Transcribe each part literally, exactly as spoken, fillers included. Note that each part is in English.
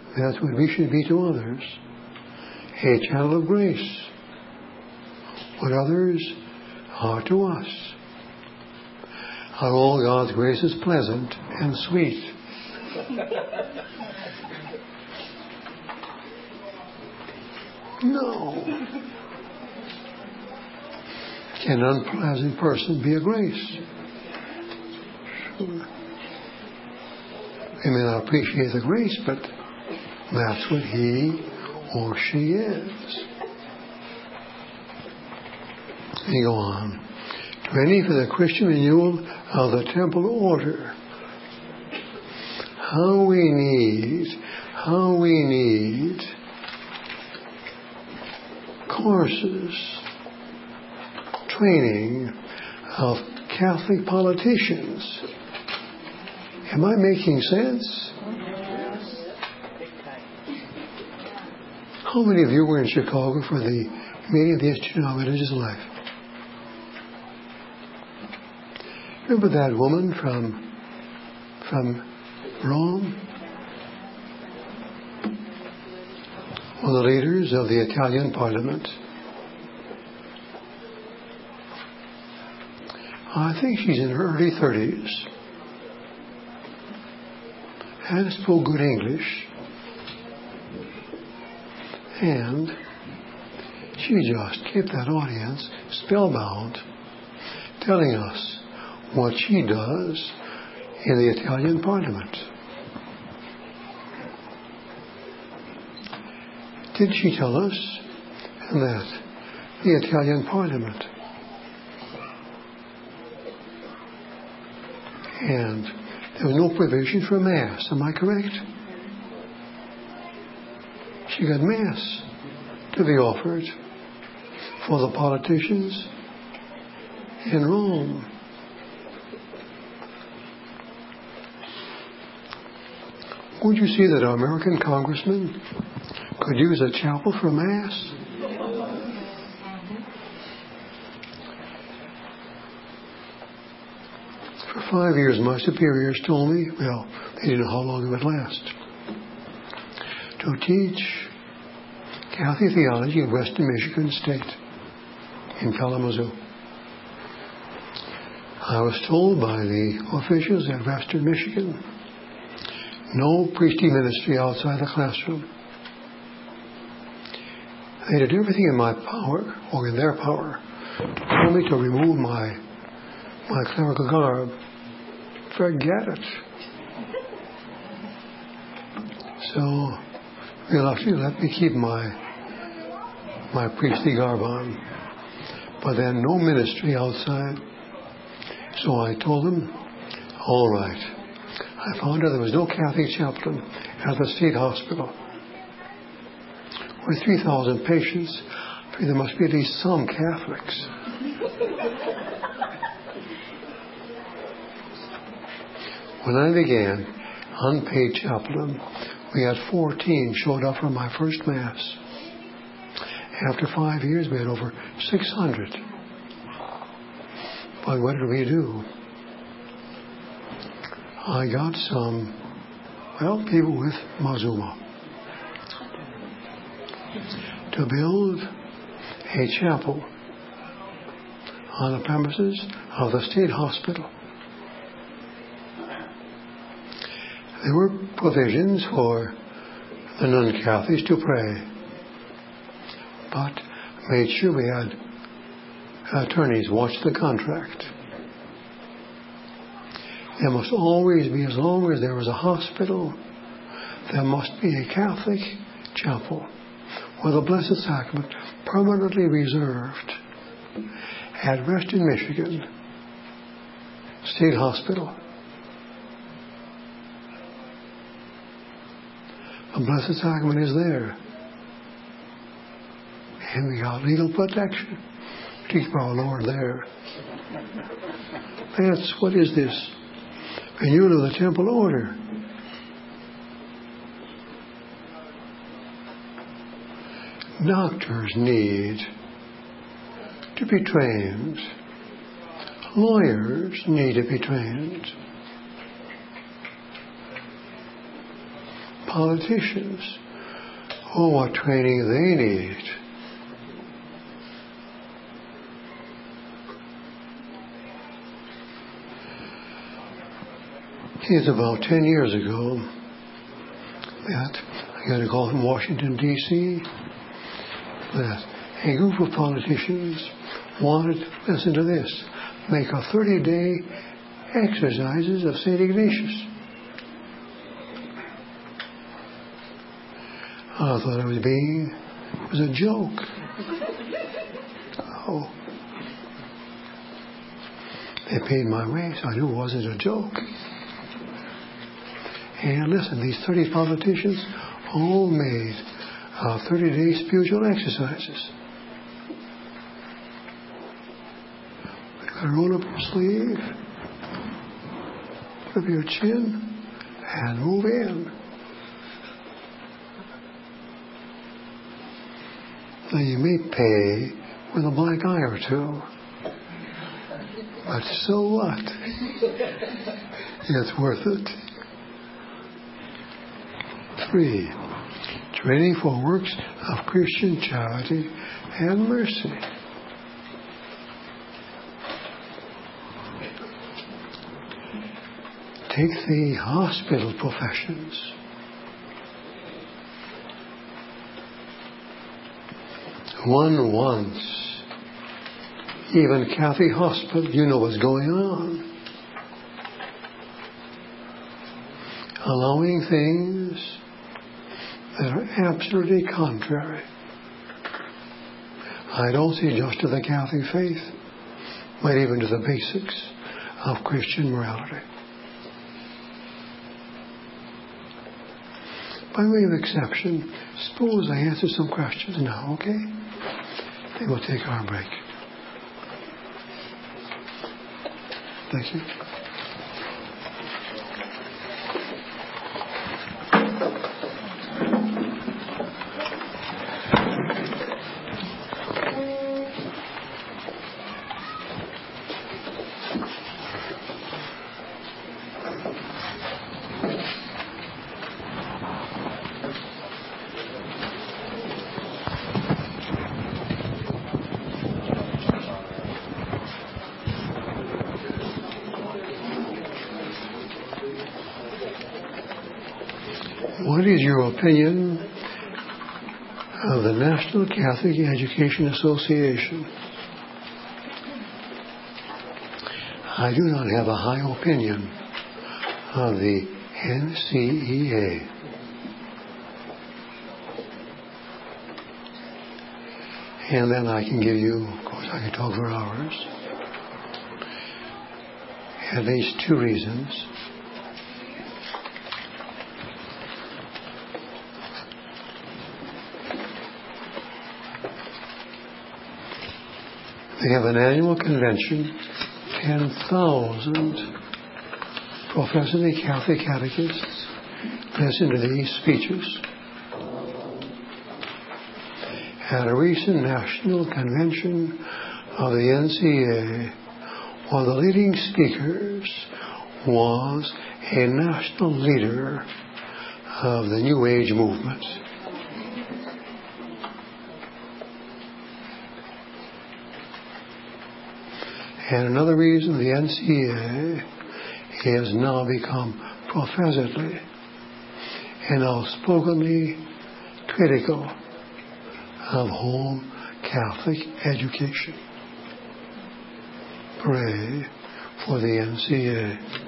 That's what we should be to others. A channel of grace. What others are to us. How all God's grace is pleasant and sweet. No. Can an unpleasant person be a grace? Sure. They may not appreciate the grace, but that's what he or she is. You go on. To any for the Christian renewal of the temple order. How we need, how we need courses, training of Catholic politicians. Am I making sense? How many of you were in Chicago for the meeting of the Institute of Religious Life? Remember that woman from from Rome? One of the leaders of the Italian Parliament. I think she's in her early thirties. And spoke good English. And she just kept that audience spellbound, telling us what she does in the Italian Parliament. Did she tell us that the Italian Parliament and there was no provision for Mass, am I correct? She got Mass to be offered for the politicians in Rome. Would you see that our American congressman could use a chapel for Mass? For five years, my superiors told me, well, they didn't know how long it would last, to teach Catholic theology in Western Michigan State, in Kalamazoo. I was told by the officials at Western Michigan, no priestly ministry outside the classroom. They did everything in my power, or in their power, to tell me to remove my my clerical garb. Forget it. So, reluctantly let me keep my my priestly garb on. But then no ministry outside. So I told them, all right. I found out there was no Catholic chaplain at the state hospital. With three thousand patients, there must be at least some Catholics. When I began unpaid chaplain, we had fourteen showed up for my first Mass. After five years, we had over six hundred. But what did we do? I got some, well, people with Mazuma to build a chapel on the premises of the state hospital. There were provisions for the non-Catholics to pray, but made sure we had attorneys watch the contract. There must always be, as long as there was a hospital, there must be a Catholic chapel with the Blessed Sacrament permanently reserved at Western Michigan State Hospital. The Blessed Sacrament is there. And we got legal protection to keep our Lord there. That's, what is this? Renewal of the temple order. Doctors need to be trained. Lawyers need to be trained. politicians. Oh, what training they need. It's about ten years ago that I got a call from Washington, D C that a group of politicians wanted, listen to this, make a thirty-day exercises of Saint Ignatius. I thought it was being, it was a joke. Oh. They paid my way, so I knew it wasn't a joke. And listen, these thirty politicians all made uh, thirty-day spiritual exercises. You gotta roll up your sleeve, put up your chin, and move in. Now you may pay with a black eye or two, but so what? It's worth it. Three, training for works of Christian charity and mercy. Take the hospital professions. One wants, even Kathy Hospital, you know what's going on. Allowing things that are absolutely contrary. I don't say just to the Catholic faith, but even to the basics of Christian morality. By way of exception, suppose I answer some questions now, okay? Then we'll take our break. Thank you. What is your opinion of the National Catholic Education Association? I do not have a high opinion of the N C E A. And then I can give you, of course, I can talk for hours, at least two reasons. They have an annual convention, ten thousand professedly Catholic catechists listen to these speeches. At a recent national convention of the N C A, one of the leading speakers was a national leader of the New Age movement. And another reason the N C A has now become professedly and outspokenly critical of home Catholic education. Pray for the N C A.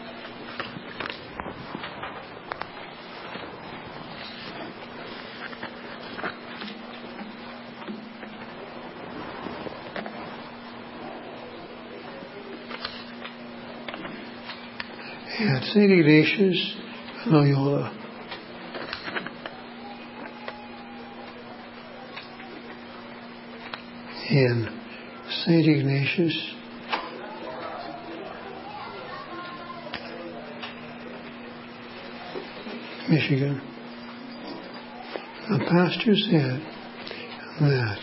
At Saint Ignatius, Loyola, in Saint Ignatius, Michigan, the pastor said that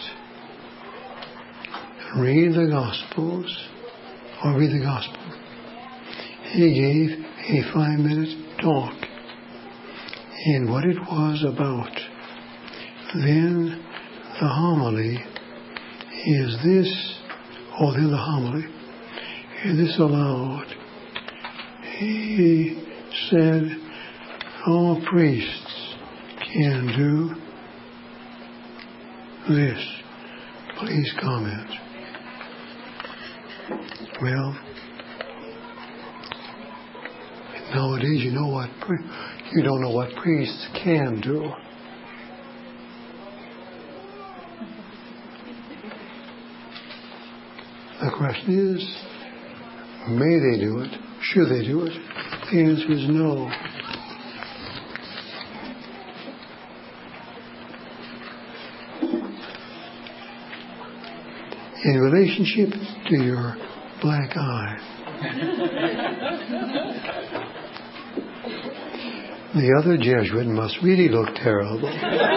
read the Gospels or read the Gospel. He gave a five-minute talk in what it was about. Then the homily is this, oh, then the homily, is this aloud. He said, all priests can do this. Please comment. Well, nowadays you know what you don't know what priests can do. The question is, may they do it? Should they do it? The answer is no. In relationship to your black eye, the other Jesuit must really look terrible.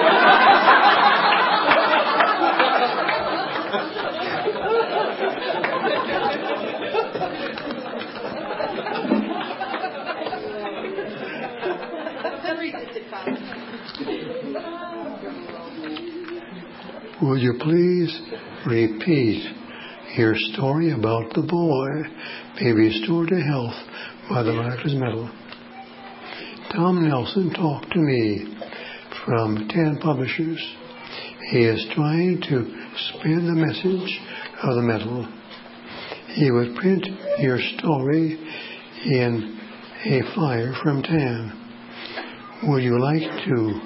Would you please repeat your story about the boy being restored to health by the miraculous medal? Tom Nelson talked to me from ten publishers. He is trying to spread the message of the medal. He would print your story in a flyer from ten. Would you like to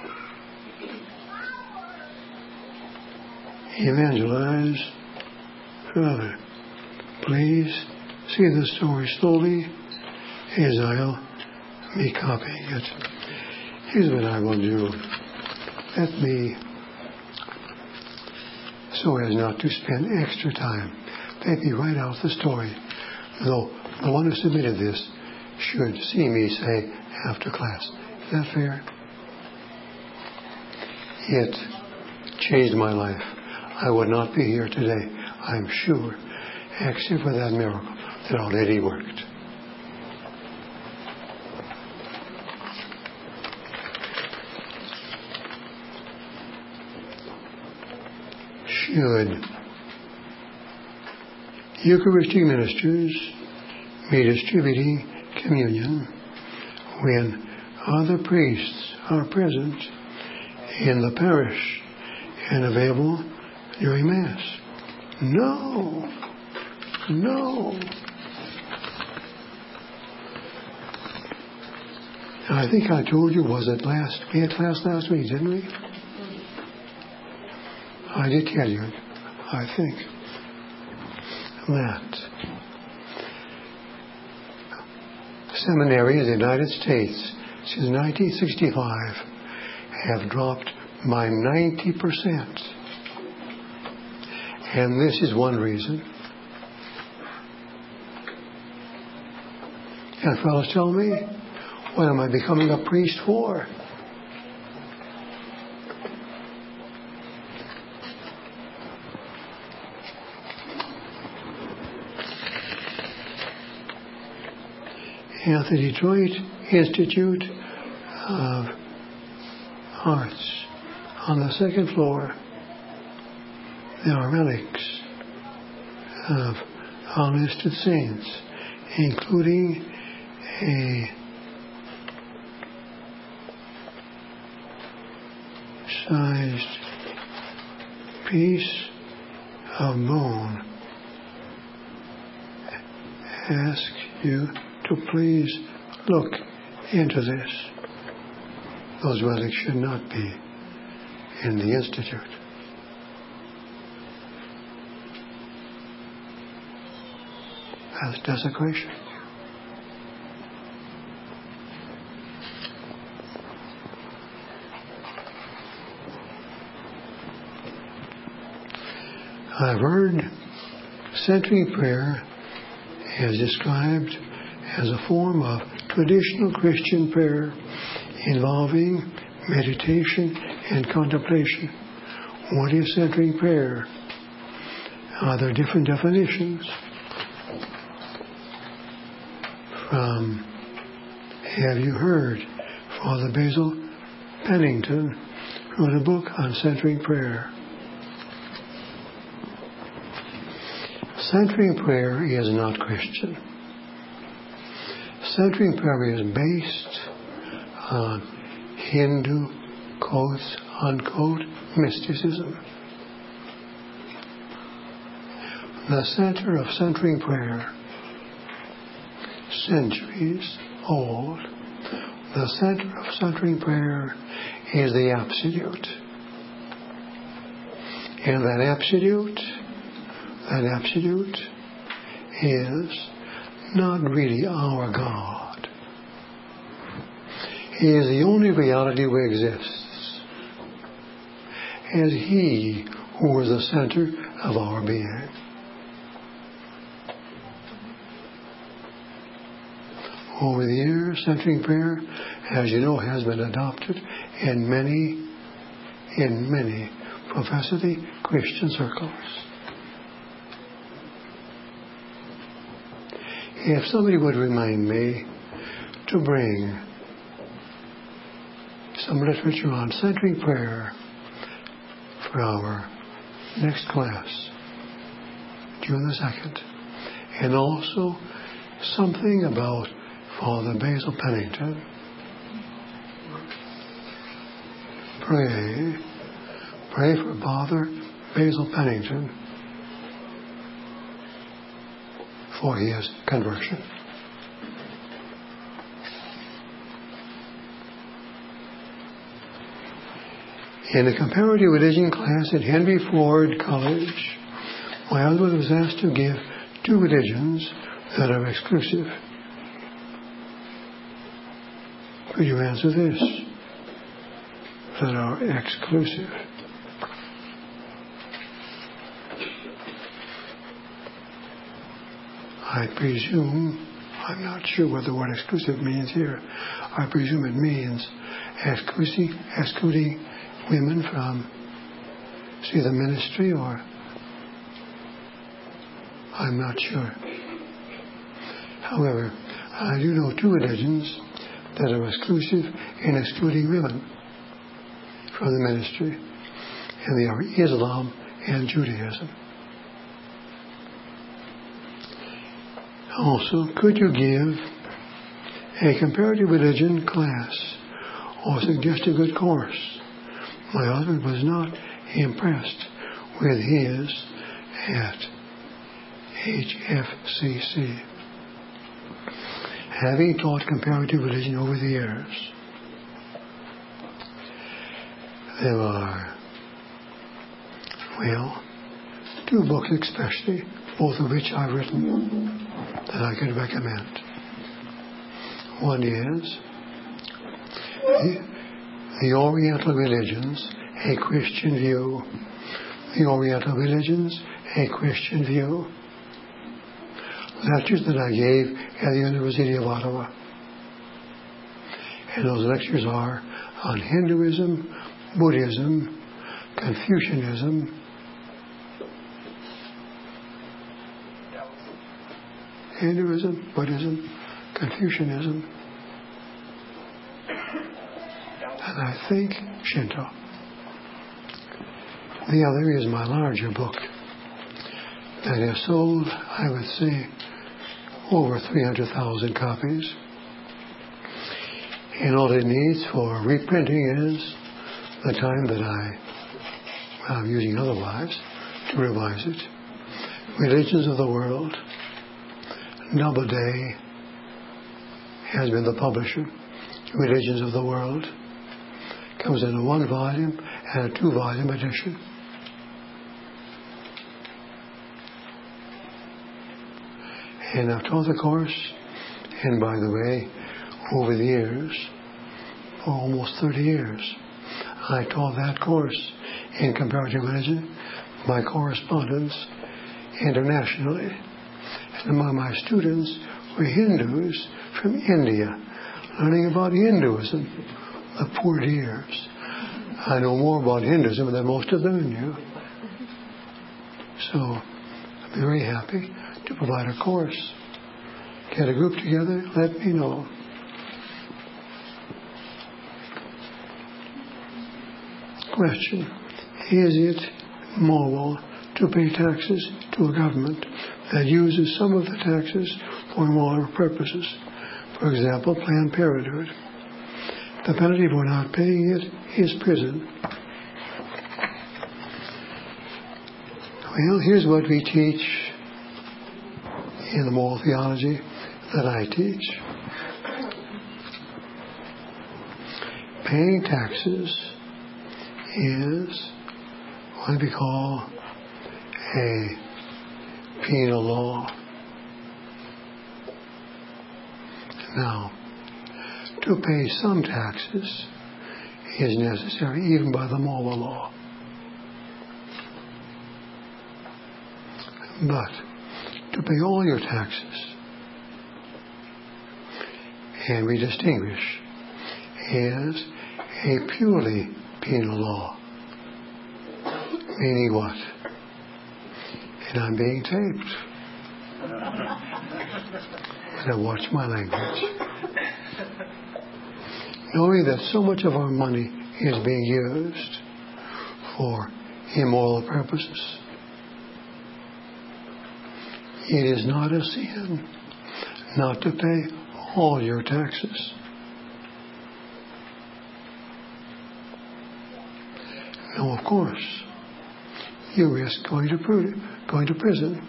evangelize further? Please see the story slowly as I'll be copying it. Here's what I will do. Let me, so as not to spend extra time, let me write out the story. Though the one who submitted this should see me say after class. Is that fair? It changed my life. I would not be here today, I'm sure, except for that miracle that Our Lady worked. Should Eucharistic ministers be distributing communion when other priests are present in the parish and available during Mass? No. No. I think I told you, was it last, we had class last week, didn't we? I did tell you, I think, that seminaries in the United States since nineteen sixty-five have dropped by ninety percent. And this is one reason. And fellows tell me, what am I becoming a priest for? At the Detroit Institute of Arts, on the second floor, there are relics of unlisted saints, including a sized piece of bone. Ask you to please look into this. Those relics should not be in the Institute. That's desecration. I've heard centering prayer is described as a form of traditional Christian prayer involving meditation and contemplation. What is centering prayer? Are there different definitions? From, have you heard Father Basil Pennington wrote a book on centering prayer. Centering prayer is not Christian. Centering prayer is based on Hindu, quotes, unquote, mysticism. The center of centering prayer, centuries old, the center of centering prayer is the absolute. And that absolute, that absolute is not really our God. He is the only reality that exists, as He who is the center of our being. Over the years, centering prayer, as you know, has been adopted in many, in many professedly Christian circles. If somebody would remind me to bring some literature on centering prayer for our next class, June the second, and also something about Father Basil Pennington. Pray, pray for Father Basil Pennington for his conversion. In a comparative religion class at Henry Ford College, my husband was asked to give two religions that are exclusive. Could you answer this? That are exclusive. I presume, I'm not sure what the word exclusive means here. I presume it means excluding, excluding women from, see, the ministry, or I'm not sure. However, I do know two religions that are exclusive in excluding women from the ministry, and they are Islam and Judaism. Also, could you give a comparative religion class or suggest a good course? My husband was not impressed with his at H F C C. Having taught comparative religion over the years, there are, well, two books especially, both of which I've written, that I could recommend. One is the, the Oriental Religions, a Christian View. The Oriental Religions, a Christian View. Lectures that I gave at the University of Ottawa. And those lectures are on Hinduism, Buddhism, Confucianism, Hinduism, Buddhism, Confucianism, and I think Shinto. The other is my larger book that has sold, I would say, over three hundred thousand copies. And all it needs for reprinting is the time that I, I'm using otherwise to revise it. Religions of the World. Doubleday has been the publisher. Religions of the World comes in a one volume and a two volume edition. And I've taught the course, and by the way, over the years, for almost thirty years, I taught that course in comparative religion, my correspondence internationally. And among my students were Hindus from India, learning about Hinduism, the poor dears. I know more about Hinduism than most of them knew. So I'm very happy to provide a course. Get a group together, let me know. Question: is it moral to pay taxes to a government that uses some of the taxes for immoral purposes? For example, Planned Parenthood. The penalty for not paying it is prison. Well, here's what we teach in the moral theology that I teach. Paying taxes is what we call a penal law. Now, to pay some taxes is necessary even by the moral law. But to pay all your taxes, and we distinguish, is a purely penal law. Meaning what? And I'm being taped. And I watch my language. Knowing that so much of our money is being used for immoral purposes, it is not a sin not to pay all your taxes. Now, of course, you risk going to pr- going to prison.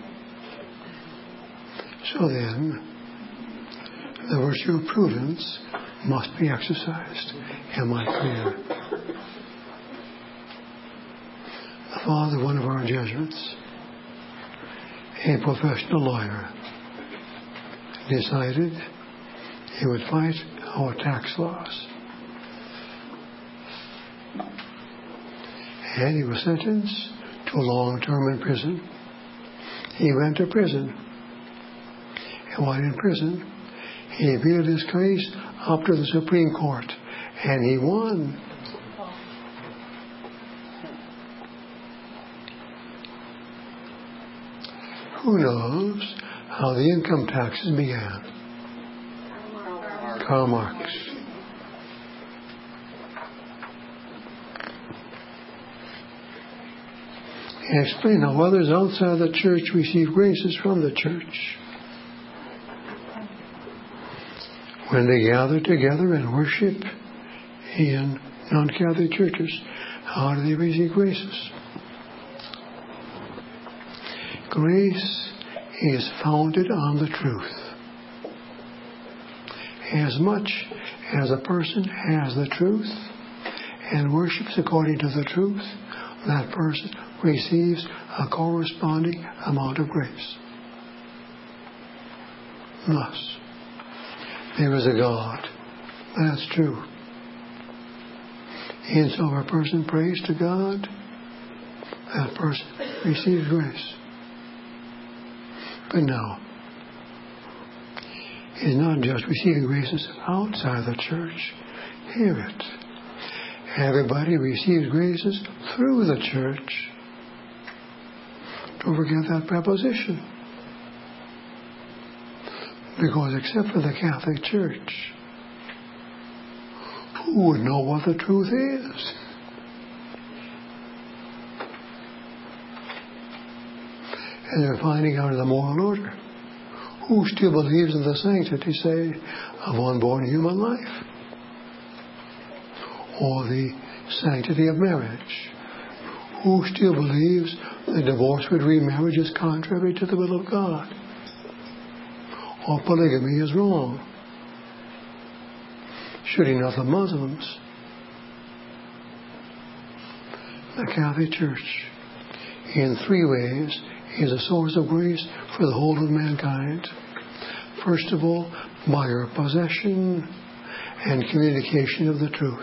So then, the virtue of prudence must be exercised. Am I clear? The father of one of our Jesuits, a professional lawyer, decided he would fight our tax laws. And he was sentenced to a long term in prison. He went to prison. And while in prison, he appealed his case up to the Supreme Court. And he won. Who knows how the income taxes began? Karl Marx. And explain how others outside the church receive graces from the church. When they gather together and worship in non-Catholic churches, how do they receive graces? Grace is founded on the truth. As much as a person has the truth and worships according to the truth, that person receives a corresponding amount of grace. Thus, there is a God. That's true. And so if a person prays to God, that person receives grace. But now, it's not just receiving graces outside the church. Hear it. Everybody receives graces through the church. Don't forget that preposition. Because except for the Catholic Church, who would know what the truth is? And they're finding out in the moral order. Who still believes in the sanctity, say, of unborn human life? Or the sanctity of marriage? Who still believes that divorce with remarriage is contrary to the will of God? Or polygamy is wrong? Should enough the Muslims? The Catholic Church, in three ways, is a source of grace for the whole of mankind. First of all, by our possession and communication of the truth.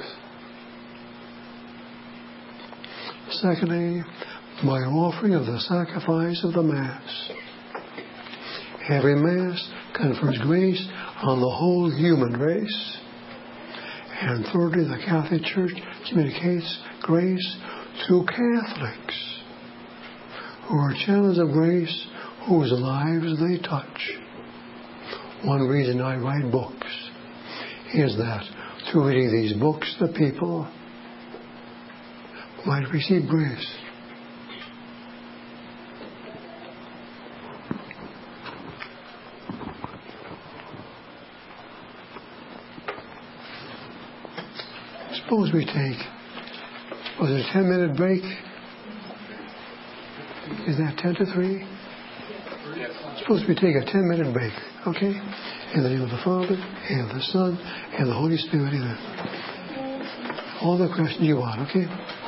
Secondly, by our offering of the sacrifice of the Mass. Every Mass confers grace on the whole human race. And thirdly, the Catholic Church communicates grace through Catholics, who are channels of grace whose lives they touch. One reason I write books is that through reading these books, the people might receive grace. Suppose we take, was it a ten minute break? Is that ten to three? Suppose we take a ten minute break, okay? In the name of the Father, and of the Son, and the Holy Spirit, amen. All the questions you want, okay?